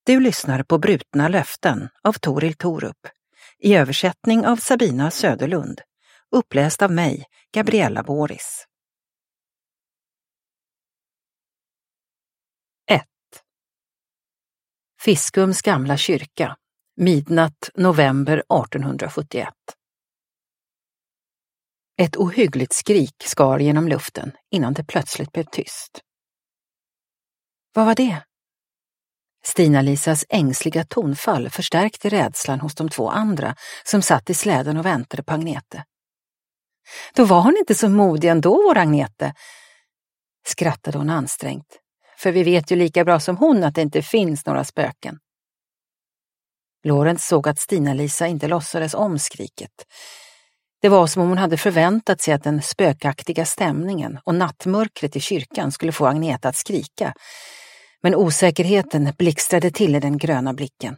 Du lyssnar på Brutna löften av Toril Torup, i översättning av Sabina Söderlund, uppläst av mig, Gabriella Boris. 1. Fiskums gamla kyrka, midnatt november 1871. Ett ohyggligt skrik skar genom luften innan det plötsligt blev tyst. Vad var det? Stina-Lisas ängsliga tonfall förstärkte rädslan hos de två andra som satt i släden och väntade på Agnete. Då var hon inte så modig ändå, vår Agnete, skrattade hon ansträngt. För vi vet ju lika bra som hon att det inte finns några spöken. Lorentz såg att Stina-Lisa inte låtsades om skriket. Det var som om hon hade förväntat sig att den spökaktiga stämningen och nattmörkret i kyrkan skulle få Agnete att skrika. Men osäkerheten blixtrade till i den gröna blicken.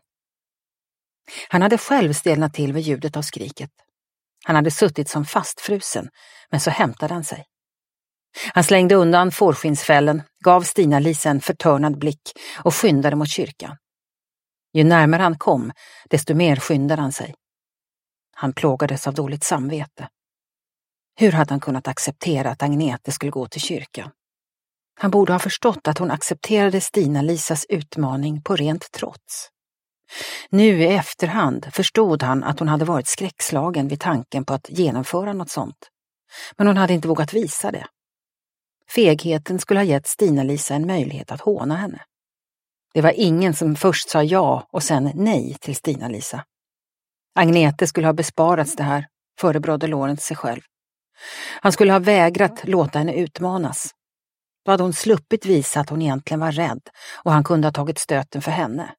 Han hade själv stelnat till vid ljudet av skriket. Han hade suttit som fastfrusen, men så hämtade han sig. Han slängde undan fårskinsfällen, gav Stina-Lisa en förtörnad blick och skyndade mot kyrkan. Ju närmare han kom, desto mer skyndade han sig. Han plågades av dåligt samvete. Hur hade han kunnat acceptera att Agnete skulle gå till kyrkan? Han borde ha förstått att hon accepterade Stina-Lisas utmaning på rent trots. Nu i efterhand förstod han att hon hade varit skräckslagen vid tanken på att genomföra något sånt. Men hon hade inte vågat visa det. Fegheten skulle ha gett Stina-Lisa en möjlighet att håna henne. Det var ingen som först sa ja och sen nej till Stina-Lisa. Agnete skulle ha besparats det här, förebrådde Lorentz sig själv. Han skulle ha vägrat låta henne utmanas. Då hade hon sluppit visa att hon egentligen var rädd och han kunde ha tagit stöten för henne.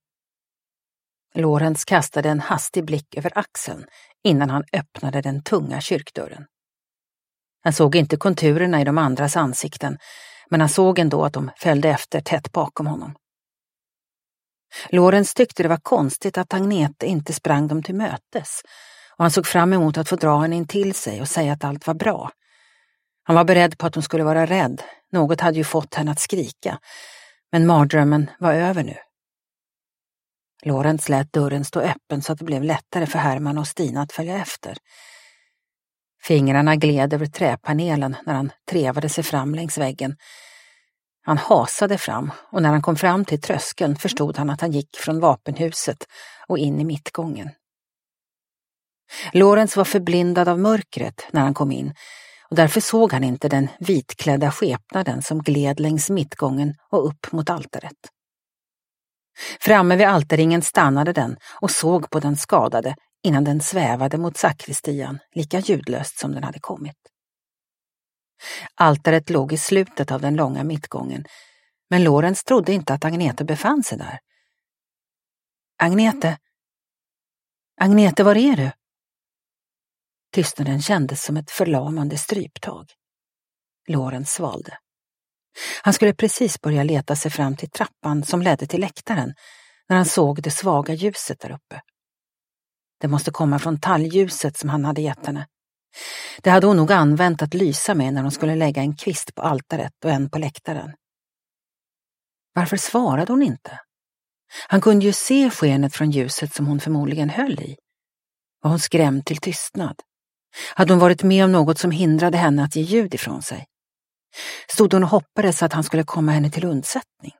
Lorentz kastade en hastig blick över axeln innan han öppnade den tunga kyrkdörren. Han såg inte konturerna i de andras ansikten, men han såg ändå att de följde efter tätt bakom honom. Lorentz tyckte det var konstigt att Agnete inte sprang dem till mötes, och han såg fram emot att få dra henne in till sig och säga att allt var bra. Han var beredd på att hon skulle vara rädd, något hade ju fått henne att skrika, men mardrömmen var över nu. Lorentz lät dörren stå öppen så att det blev lättare för Herman och Stina att följa efter. Fingrarna gled över träpanelen när han trevade sig fram längs väggen. Han hasade fram och när han kom fram till tröskeln förstod han att han gick från vapenhuset och in i mittgången. Lorentz var förblindad av mörkret när han kom in och därför såg han inte den vitklädda skepnaden som gled längs mittgången och upp mot altaret. Framme vid altarringen stannade den och såg på den skadade innan den svävade mot sakristian lika ljudlöst som den hade kommit. Altaret låg i slutet av den långa mittgången, men Lorentz trodde inte att Agnete befann sig där. Agnete, var är du? Tystnaden kändes som ett förlamande stryptag. Lorentz svalde. Han skulle precis börja leta sig fram till trappan som ledde till läktaren när han såg det svaga ljuset där uppe. Det måste komma från talgljuset som han hade gett henne. Det hade hon nog använt att lysa med när hon skulle lägga en kvist på altaret och en på läktaren. Varför svarade hon inte? Han kunde ju se skenet från ljuset som hon förmodligen höll i. Var hon skrämd till tystnad? Hade hon varit med om något som hindrade henne att ge ljud ifrån sig? Stod hon och hoppades att han skulle komma henne till undsättning?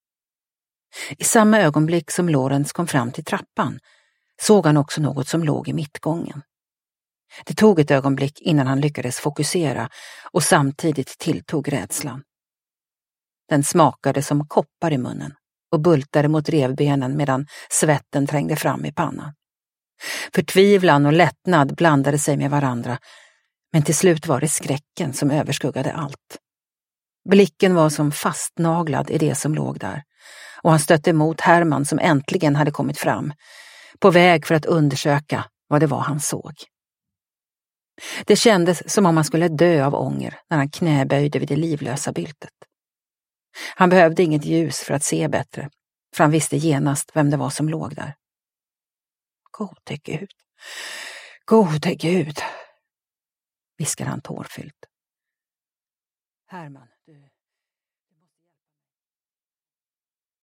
I samma ögonblick som Lorentz kom fram till trappan såg han också något som låg i mittgången. Det tog ett ögonblick innan han lyckades fokusera och samtidigt tilltog rädslan. Den smakade som koppar i munnen och bultade mot revbenen medan svetten trängde fram i pannan. Förtvivlan och lättnad blandade sig med varandra, men till slut var det skräcken som överskuggade allt. Blicken var som fastnaglad i det som låg där, och han stötte emot Herman som äntligen hade kommit fram, på väg för att undersöka vad det var han såg. Det kändes som om han skulle dö av ånger när han knäböjde vid det livlösa byltet. Han behövde inget ljus för att se bättre, för han visste genast vem det var som låg där. Gode Gud, viskade han tårfyllt. Herman,